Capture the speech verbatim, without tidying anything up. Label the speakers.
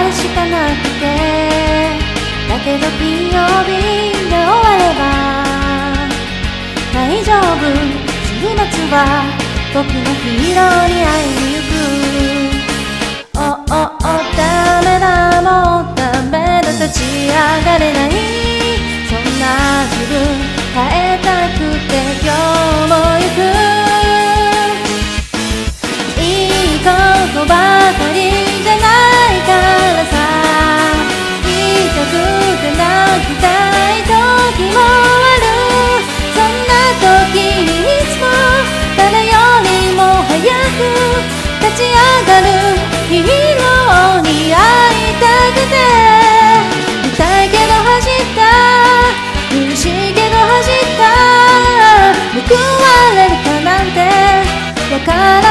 Speaker 1: しかなくて、だけど金曜日で終われば大丈夫、週末は僕のヒーローに会いに行く。おおおダメだもうダメだ、立ち上がれない、そんな自分変えたくて今日も行く。いいことばかりじゃないからさ、言いたくて泣きたい時もある。そんな時にいつも誰よりも早く立ち上がるヒーローに会いたくて、痛いけど走った、苦しいけど走った、報われるかなんてわからない